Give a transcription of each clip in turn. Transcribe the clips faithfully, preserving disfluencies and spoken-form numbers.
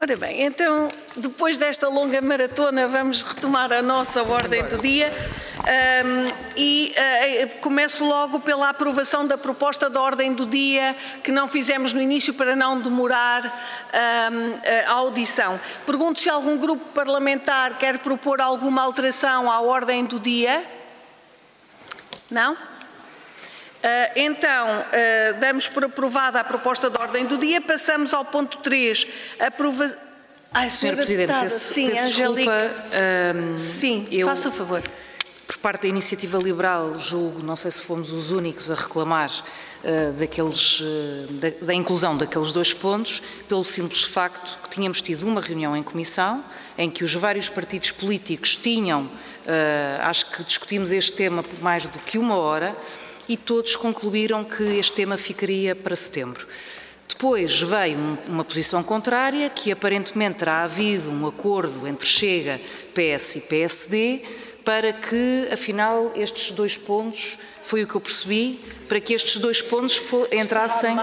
Ora bem, então, depois desta longa maratona, vamos retomar a nossa ordem do dia um, e uh, começo logo pela aprovação da proposta da ordem do dia que não fizemos no início para não demorar um, a audição. Pergunto se algum grupo parlamentar quer propor alguma alteração à ordem do dia. Não? Uh, então, uh, damos por aprovada a proposta de ordem do dia. Passamos ao ponto três. Aprova... Ai, senhora Presidente, deputada, peço, sim, peço Angélica. desculpa. Um, sim, eu, faça o favor. Por parte da Iniciativa Liberal, julgo, não sei se fomos os únicos a reclamar uh, daqueles, uh, da, da inclusão daqueles dois pontos, pelo simples facto que tínhamos tido uma reunião em comissão, em que os vários partidos políticos tinham, uh, acho que discutimos este tema por mais do que uma hora, e todos concluíram que este tema ficaria para setembro. Depois veio um, uma posição contrária, que aparentemente terá havido um acordo entre Chega, P S e P S D, para que, afinal, estes dois pontos, foi o que eu percebi, para que estes dois pontos entrassem...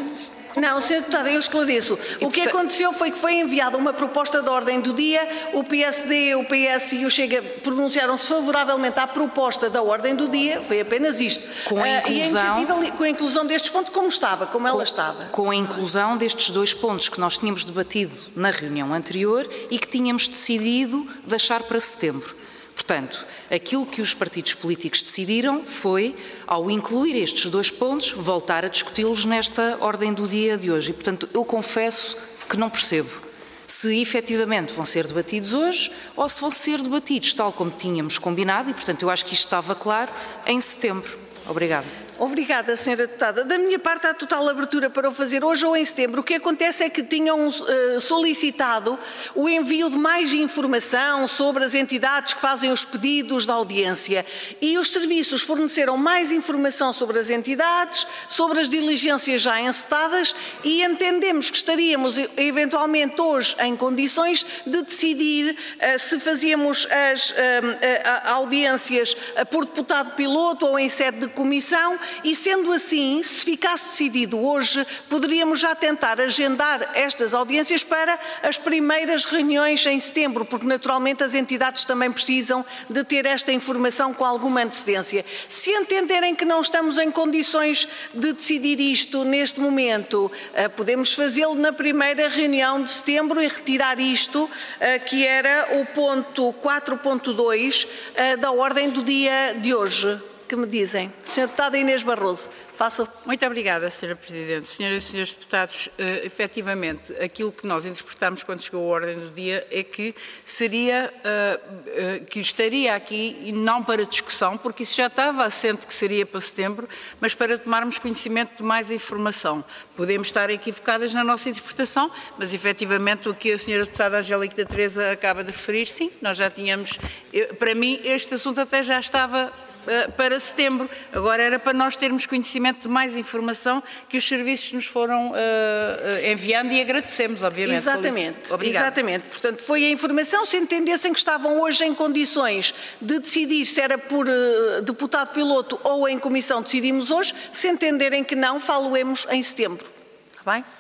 Não, senhora Deputada, eu esclareço. O que aconteceu foi que foi enviada uma proposta de ordem do dia, o P S D, o P S e o Chega pronunciaram-se favoravelmente à proposta da ordem do dia, foi apenas isto. Com a inclusão, uh, e a iniciativa, com a inclusão destes pontos como estava, como ela com, estava. Com a inclusão destes dois pontos que nós tínhamos debatido na reunião anterior e que tínhamos decidido deixar para setembro. Portanto, aquilo que os partidos políticos decidiram foi, ao incluir estes dois pontos, voltar a discuti-los nesta ordem do dia de hoje. E, portanto, eu confesso que não percebo se efetivamente vão ser debatidos hoje ou se vão ser debatidos tal como tínhamos combinado e, portanto, eu acho que isto estava claro, em setembro. Obrigada. Obrigada, senhora Deputada. Da minha parte, há total abertura para o fazer hoje ou em setembro. O que acontece é que tinham uh, solicitado o envio de mais informação sobre as entidades que fazem os pedidos de audiência e os serviços forneceram mais informação sobre as entidades, sobre as diligências já encetadas e entendemos que estaríamos eventualmente hoje em condições de decidir uh, se fazíamos as uh, uh, audiências uh, por deputado piloto ou em sede de comissão. E sendo assim, se ficasse decidido hoje, poderíamos já tentar agendar estas audiências para as primeiras reuniões em setembro, porque naturalmente as entidades também precisam de ter esta informação com alguma antecedência. Se entenderem que não estamos em condições de decidir isto neste momento, podemos fazê-lo na primeira reunião de setembro e retirar isto, que era o ponto quatro ponto dois da ordem do dia de hoje. Que me dizem? senhora Deputada Inês Barroso, faça... Muito obrigada, senhora Presidente. Senhoras e senhores deputados, uh, efetivamente, aquilo que nós interpretámos quando chegou a ordem do dia é que seria, uh, uh, que estaria aqui, e não para discussão, porque isso já estava assente que seria para setembro, mas para tomarmos conhecimento de mais informação. Podemos estar equivocadas na nossa interpretação, mas efetivamente o que a senhora deputada Angélica da Teresa acaba de referir, sim, nós já tínhamos, eu, para mim, este assunto até já estava... para setembro. Agora era para nós termos conhecimento de mais informação que os serviços nos foram uh, enviando e agradecemos, obviamente. Exatamente, exatamente. Portanto, foi a informação, se entendessem que estavam hoje em condições de decidir se era por uh, deputado piloto ou em comissão, decidimos hoje, se entenderem que não, falo-emos em setembro. Está bem?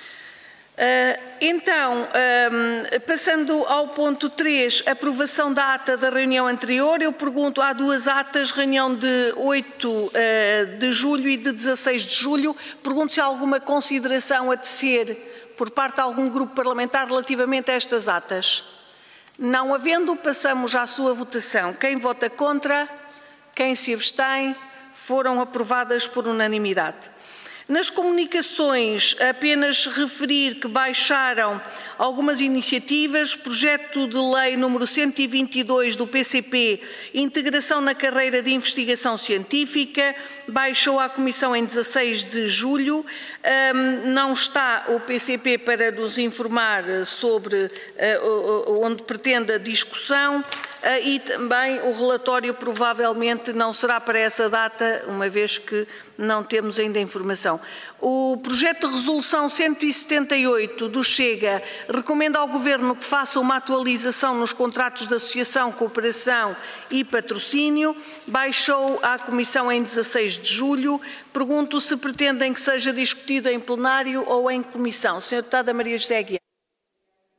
Uh, então, um, passando ao ponto três, aprovação da ata da reunião anterior, eu pergunto, há duas atas, reunião de oito uh, de julho e de dezasseis de julho, pergunto se há alguma consideração a tecer por parte de algum grupo parlamentar relativamente a estas atas. Não havendo, passamos à sua votação. Quem vota contra, quem se abstém, foram aprovadas por unanimidade. Nas comunicações, apenas referir que baixaram algumas iniciativas, projeto de lei número cento e vinte e dois do P C P, integração na carreira de investigação científica, baixou à Comissão em dezasseis de julho, um, não está o P C P para nos informar sobre uh, onde pretende a discussão. Uh, e também o relatório provavelmente não será para essa data, uma vez que não temos ainda informação. O projeto de resolução cento e setenta e oito do Chega recomenda ao Governo que faça uma atualização nos contratos de associação, cooperação e patrocínio. Baixou à Comissão em dezasseis de julho. Pergunto se pretendem que seja discutido em plenário ou em comissão. senhora Deputada Maria José Aguiar.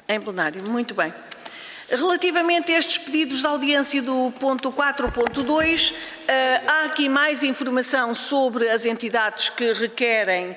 Em plenário, muito bem. Relativamente a estes pedidos de audiência do ponto quatro ponto dois, há aqui mais informação sobre as entidades que requerem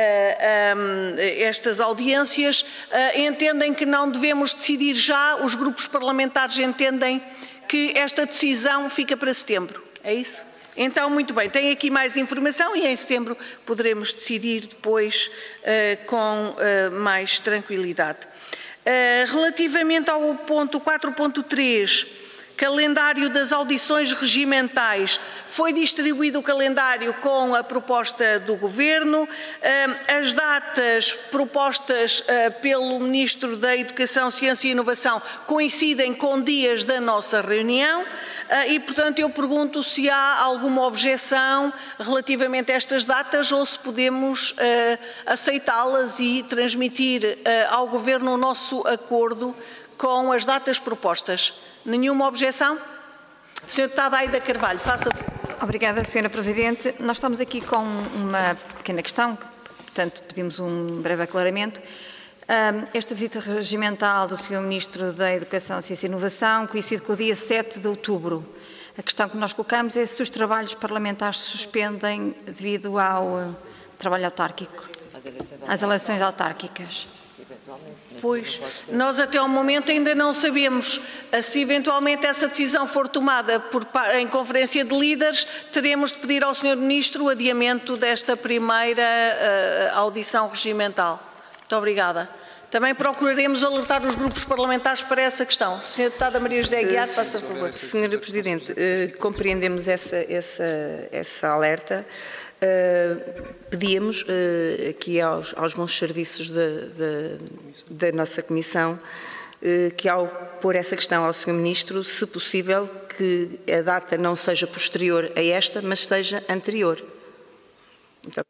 estas audiências. Entendem que não devemos decidir já, os grupos parlamentares entendem que esta decisão fica para setembro, é isso? Então, muito bem, tem aqui mais informação e em setembro poderemos decidir depois com mais tranquilidade. Uh, relativamente ao ponto quatro ponto três, calendário das audições regimentais, foi distribuído o calendário com a proposta do Governo. Uh, as datas propostas uh, pelo Ministro da Educação, Ciência e Inovação coincidem com dias da nossa reunião. Uh, e, portanto, eu pergunto se há alguma objeção relativamente a estas datas ou se podemos uh, aceitá-las e transmitir uh, ao Governo o nosso acordo com as datas propostas. Nenhuma objeção? senhora Deputada Aida Carvalho, faça. Obrigada, senhora Presidente. Nós estamos aqui com uma pequena questão, portanto, pedimos um breve aclaramento. Esta visita regimental do senhor Ministro da Educação, Ciência e Inovação coincide com o dia sete de outubro. A questão que nós colocamos é se os trabalhos parlamentares se suspendem devido ao trabalho autárquico, às eleições autárquicas. Pois, nós até ao momento ainda não sabemos. Se eventualmente essa decisão for tomada por, em conferência de líderes, teremos de pedir ao senhor Ministro o adiamento desta primeira uh, audição regimental. Muito obrigada. Também procuraremos alertar os grupos parlamentares para essa questão. senhora Deputada Maria José Aguiar, faça favor. senhora Presidente, eh, compreendemos essa, essa, essa alerta. Uh, pedíamos uh, aqui aos, aos bons serviços da, da, da nossa Comissão uh, que ao pôr essa questão ao senhor Ministro, se possível, que a data não seja posterior a esta, mas seja anterior. Muito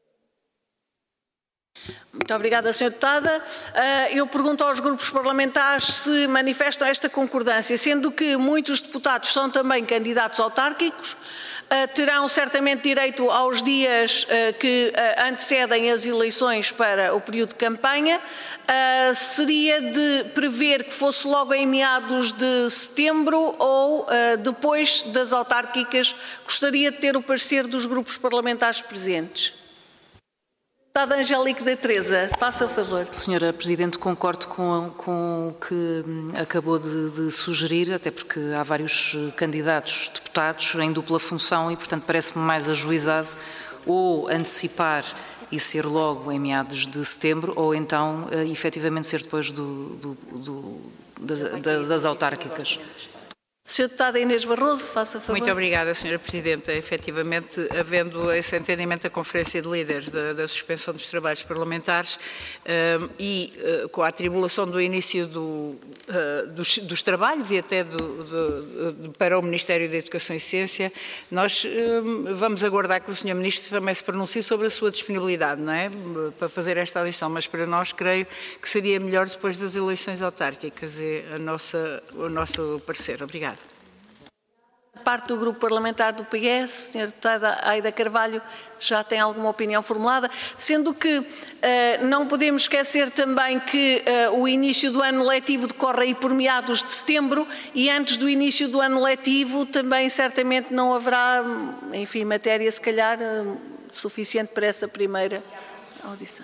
Muito obrigada, senhora Deputada. Eu pergunto aos grupos parlamentares se manifestam esta concordância, sendo que muitos deputados são também candidatos autárquicos, terão certamente direito aos dias que antecedem as eleições para o período de campanha. Seria de prever que fosse logo em meados de setembro ou depois das autárquicas? Gostaria de ter o parecer dos grupos parlamentares presentes. Deputada Angélica da Teresa, faça o favor. Senhora Presidente, concordo com, com o que acabou de, de sugerir, até porque há vários candidatos deputados em dupla função e, portanto, parece-me mais ajuizado ou antecipar e ser logo em meados de setembro ou então, uh, efetivamente, ser depois do, do, do, das, das autárquicas. senhora Deputada Inês Barroso, faça favor. Muito obrigada, senhora Presidente. Efetivamente, havendo esse entendimento da Conferência de Líderes da, da suspensão dos trabalhos parlamentares um, e uh, com a atribulação do início do, uh, dos, dos trabalhos e até do, do, do, para o Ministério da Educação e Ciência, nós um, vamos aguardar que o senhor Ministro também se pronuncie sobre a sua disponibilidade, não é? Para fazer esta audição, mas para nós creio que seria melhor depois das eleições autárquicas, é a nossa, o nosso parecer. Obrigada. Parte do Grupo Parlamentar do P S, senhora Deputada Aida Carvalho, já tem alguma opinião formulada, sendo que uh, não podemos esquecer também que uh, o início do ano letivo decorre aí por meados de setembro e antes do início do ano letivo também certamente não haverá, enfim, matéria se calhar uh, suficiente para essa primeira audição.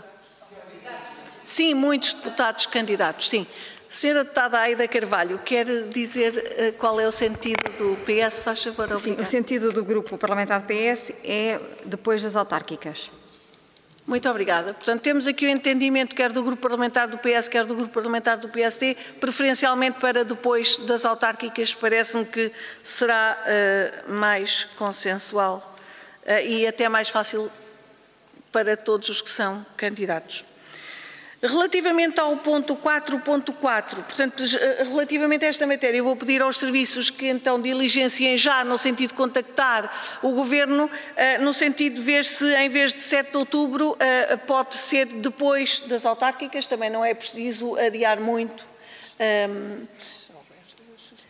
Sim, muitos deputados candidatos, sim. senhora Deputada Aida Carvalho, quer dizer uh, qual é o sentido do P S? Faz favor, obrigado. Sim, o sentido do Grupo Parlamentar do P S é depois das autárquicas. Muito obrigada. Portanto, temos aqui o entendimento quer do Grupo Parlamentar do P S, quer do Grupo Parlamentar do P S D, preferencialmente para depois das autárquicas, parece-me que será uh, mais consensual uh, e até mais fácil para todos os que são candidatos. Relativamente ao ponto quatro ponto quatro, portanto, relativamente a esta matéria, eu vou pedir aos serviços que então diligenciem já no sentido de contactar o Governo, no sentido de ver se em vez de sete de outubro pode ser depois das autárquicas, também não é preciso adiar muito.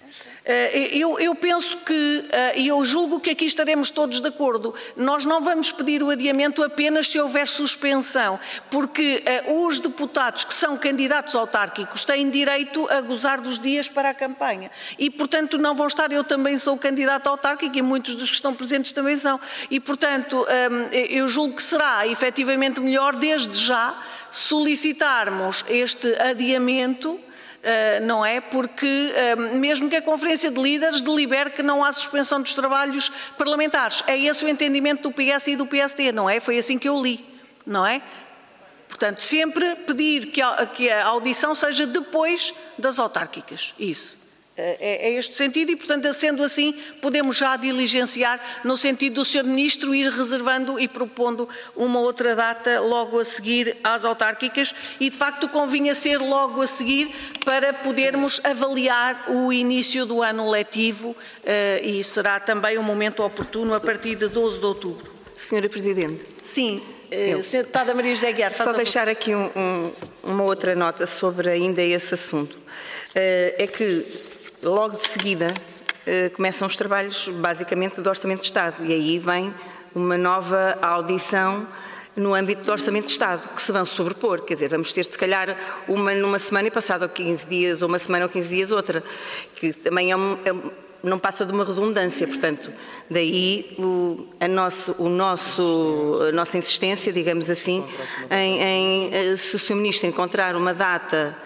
Eu, eu penso que, e eu julgo que aqui estaremos todos de acordo, nós não vamos pedir o adiamento apenas se houver suspensão, porque os deputados que são candidatos autárquicos têm direito a gozar dos dias para a campanha e, portanto, não vão estar, eu também sou candidato autárquico e muitos dos que estão presentes também são, e, portanto, eu julgo que será efetivamente melhor, desde já, solicitarmos este adiamento. Uh, não é? Porque uh, mesmo que a Conferência de Líderes delibere que não há suspensão dos trabalhos parlamentares, é esse o entendimento do P S e do P S D, não é? Foi assim que eu li, não é? Portanto, sempre pedir que a, que a audição seja depois das autárquicas, isso. É, é este sentido e, portanto, sendo assim, podemos já diligenciar no sentido do senhor Ministro ir reservando e propondo uma outra data logo a seguir às autárquicas e, de facto, convinha ser logo a seguir para podermos avaliar o início do ano letivo e será também um momento oportuno a partir de doze de outubro. Senhora Presidente. Sim. Eu. Senhora Deputada Maria José Aguiar. Só deixar aqui um, um, uma outra nota sobre ainda esse assunto. É que logo de seguida eh, começam os trabalhos basicamente do Orçamento de Estado e aí vem uma nova audição no âmbito do Orçamento de Estado, que se vão sobrepor, quer dizer, vamos ter se calhar uma numa semana e passado quinze dias, ou uma semana ou quinze dias outra, que também é, um, é não passa de uma redundância, portanto, daí o, a, nosso, o nosso, a nossa insistência, digamos assim, em, em se o senhor Ministro encontrar uma data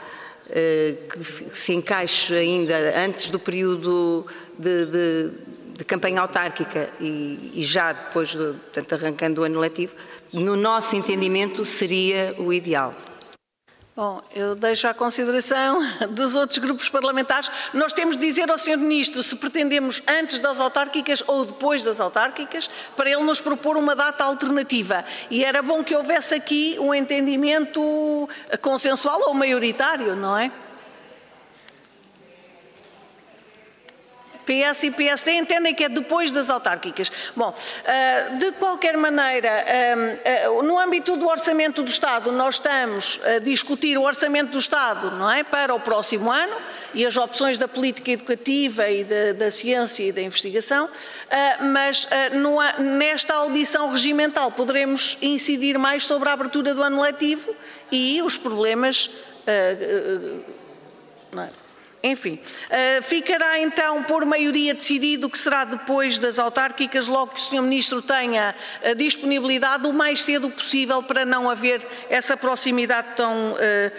que se encaixe ainda antes do período de, de, de campanha autárquica e, e já depois, de, portanto, arrancando o ano letivo, no nosso entendimento seria o ideal. Bom, eu deixo à consideração dos outros grupos parlamentares. Nós temos de dizer ao senhor Ministro se pretendemos antes das autárquicas ou depois das autárquicas, para ele nos propor uma data alternativa. E era bom que houvesse aqui um entendimento consensual ou maioritário, não é? P S e P S D entendem que é depois das autárquicas. Bom, de qualquer maneira, no âmbito do Orçamento do Estado, nós estamos a discutir o Orçamento do Estado, não é, para o próximo ano e as opções da política educativa e da, da ciência e da investigação, mas nesta audição regimental poderemos incidir mais sobre a abertura do ano letivo e os problemas, não é? Enfim, uh, ficará então por maioria decidido que será depois das autárquicas, logo que o senhor Ministro tenha a disponibilidade o mais cedo possível para não haver essa proximidade tão, uh,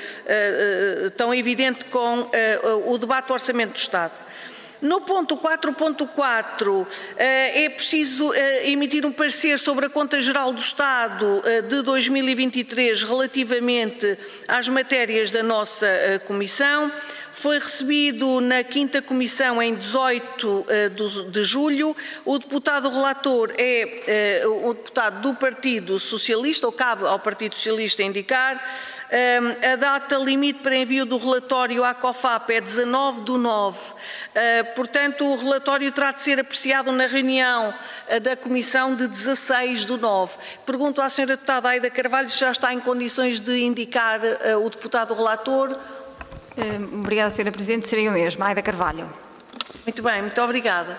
uh, tão evidente com uh, o debate do Orçamento do Estado. No ponto quatro ponto quatro é preciso emitir um parecer sobre a Conta Geral do Estado de dois mil e vinte e três relativamente às matérias da nossa Comissão. Foi recebido na quinta Comissão em dezoito de julho. O deputado relator é o deputado do Partido Socialista, ou cabe ao Partido Socialista indicar. A data limite para envio do relatório à COFAP é dezanove do nove. Portanto, o relatório terá de ser apreciado na reunião da Comissão de dezasseis do nove. Pergunto à senhora deputada Aida Carvalho se já está em condições de indicar o deputado relator. Obrigada, senhora Presidente. Serei eu mesma, Aida Carvalho. Muito bem, muito obrigada.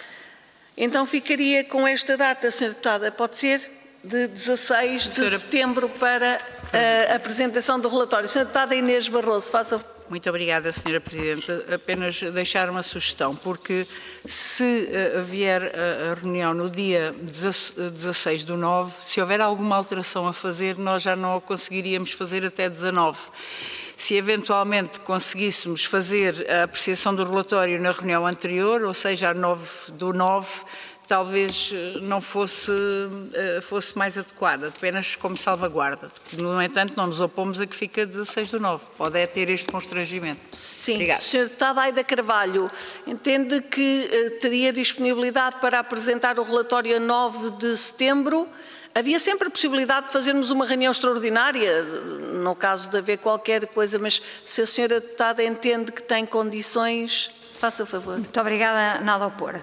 Então ficaria com esta data, senhora deputada, pode ser? De dezasseis de senhora... setembro para a apresentação do relatório. Senhora deputada Inês Barroso, faça... Muito obrigada, senhora Presidente. Apenas deixar uma sugestão, porque se vier a reunião no dia dezasseis do nove, se houver alguma alteração a fazer, nós já não a conseguiríamos fazer até dezanove. Se eventualmente conseguíssemos fazer a apreciação do relatório na reunião anterior, ou seja, a nove do nove, talvez não fosse, fosse mais adequada, apenas como salvaguarda. No entanto, não nos opomos a que fica dezasseis do nove. Pode é ter este constrangimento. Sim. Obrigada. senhora deputada Aida Carvalho, entende que uh, teria disponibilidade para apresentar o relatório a nove de setembro? Havia sempre a possibilidade de fazermos uma reunião extraordinária, no caso de haver qualquer coisa, mas se a senhora deputada entende que tem condições, faça favor. Muito obrigada, nada a opor.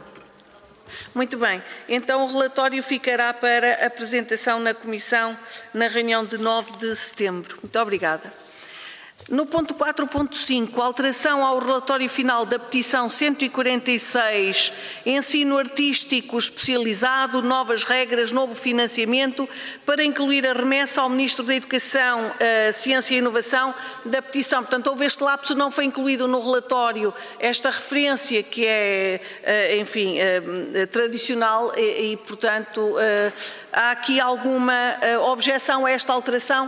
Muito bem, então o relatório ficará para apresentação na Comissão na reunião de nove de setembro. Muito obrigada. No ponto quatro ponto cinco, alteração ao relatório final da petição cento e quarenta e seis, ensino artístico especializado, novas regras, novo financiamento, para incluir a remessa ao Ministro da Educação, uh, Ciência e Inovação da petição. Portanto, houve este lapso, não foi incluído no relatório esta referência que é, uh, enfim, uh, tradicional e, e portanto, uh, há aqui alguma uh, objeção a esta alteração?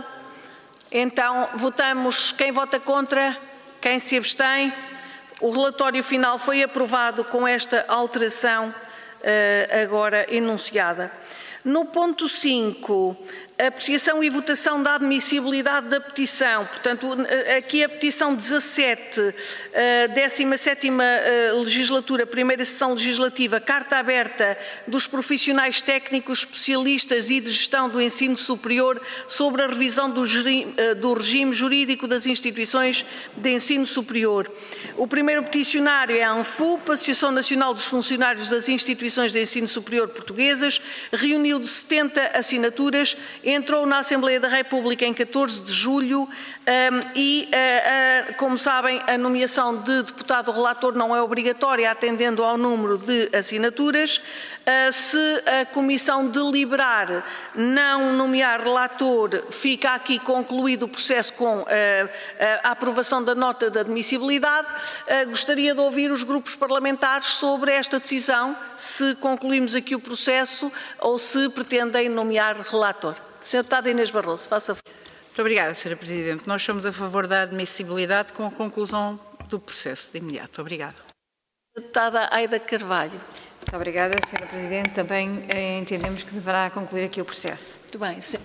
Então, votamos. Quem vota contra? Quem se abstém? O relatório final foi aprovado com esta alteração uh, agora enunciada. No ponto cinco, apreciação e votação da admissibilidade da petição. Portanto, aqui a petição dezassete, décima sétima legislatura, primeira sessão legislativa, carta aberta dos profissionais técnicos, especialistas e de gestão do ensino superior sobre a revisão do, do regime jurídico das instituições de ensino superior. O primeiro peticionário é a ANFUP, Associação Nacional dos Funcionários das Instituições de Ensino Superior Portuguesas, reuniu de setenta assinaturas, entrou na Assembleia da República em catorze de julho um, e, uh, uh, como sabem, a nomeação de deputado relator não é obrigatória, atendendo ao número de assinaturas. Uh, se a Comissão deliberar não nomear relator, fica aqui concluído o processo com uh, a aprovação da nota de admissibilidade. Uh, gostaria de ouvir os grupos parlamentares sobre esta decisão, se concluímos aqui o processo ou se pretendem nomear relator. senhora Deputada Inês Barroso, faça favor. Muito obrigada, senhora Presidente. Nós somos a favor da admissibilidade com a conclusão do processo de imediato. Obrigada. Deputada Aida Carvalho. Muito obrigada, senhora Presidente. Também eh, entendemos que deverá concluir aqui o processo. Muito bem. Sim,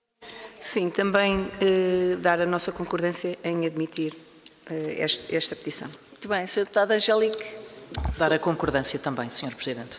Sim também eh, dar a nossa concordância em admitir eh, este, esta petição. Muito bem. senhora Deputada Angélique. Dar a concordância também, senhor Presidente.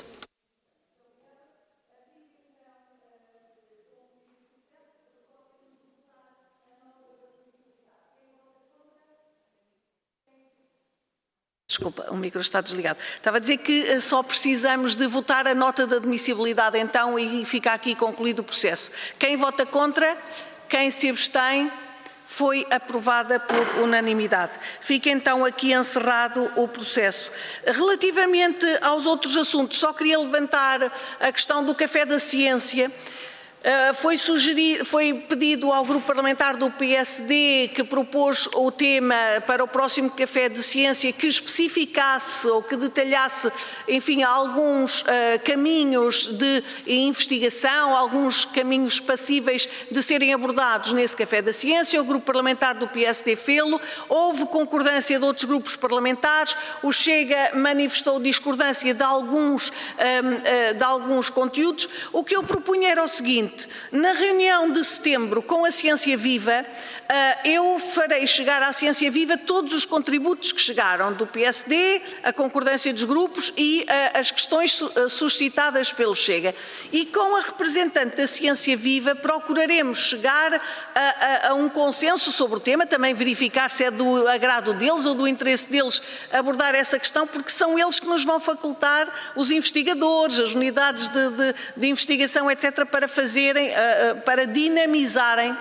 Desculpa, o micro está desligado. Estava a dizer que só precisamos de votar a nota de admissibilidade então e fica aqui concluído o processo. Quem vota contra? Quem se abstém? Foi aprovada por unanimidade. Fica então aqui encerrado o processo. Relativamente aos outros assuntos, só queria levantar a questão do Café da Ciência. Uh, foi, sugerido, foi pedido ao grupo parlamentar do P S D, que propôs o tema para o próximo Café de Ciência, que especificasse ou que detalhasse, enfim, alguns uh, caminhos de investigação, alguns caminhos passíveis de serem abordados nesse Café da Ciência. O grupo parlamentar do P S D fê-lo. Houve concordância de outros grupos parlamentares. O Chega manifestou discordância de alguns, um, uh, de alguns conteúdos. O que eu propunha era o seguinte: na reunião de setembro com a Ciência Viva, eu farei chegar à Ciência Viva todos os contributos que chegaram do P S D, a concordância dos grupos e as questões suscitadas pelo Chega. E com a representante da Ciência Viva procuraremos chegar a, a, a um consenso sobre o tema, também verificar se é do agrado deles ou do interesse deles abordar essa questão, porque são eles que nos vão facultar os investigadores, as unidades de, de, de investigação, etcétera, para fazer para dinamizarem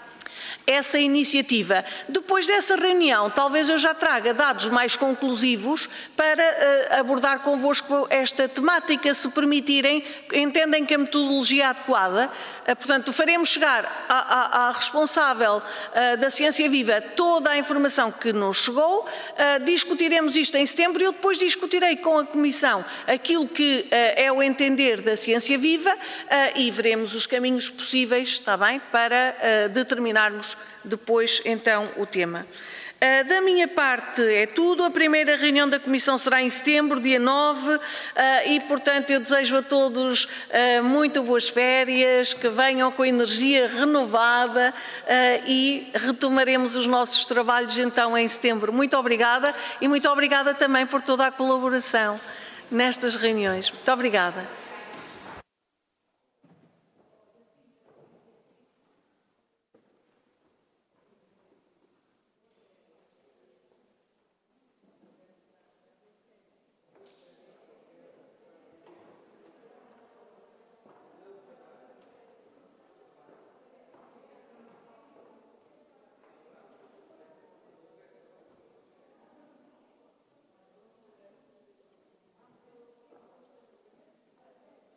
essa iniciativa. Depois dessa reunião, talvez eu já traga dados mais conclusivos para uh, abordar convosco esta temática, se permitirem, entendem que a metodologia é adequada. Uh, portanto, faremos chegar à, à, à responsável uh, da Ciência Viva toda a informação que nos chegou, uh, discutiremos isto em setembro e eu depois discutirei com a Comissão aquilo que uh, é o entender da Ciência Viva uh, e veremos os caminhos possíveis, está bem, para uh, determinarmos depois, então, o tema. Uh, da minha parte é tudo. A primeira reunião da Comissão será em setembro, dia nove, uh, e, portanto, eu desejo a todos uh, muito boas férias, que venham com energia renovada uh, e retomaremos os nossos trabalhos, então, em setembro. Muito obrigada e muito obrigada também por toda a colaboração nestas reuniões. Muito obrigada.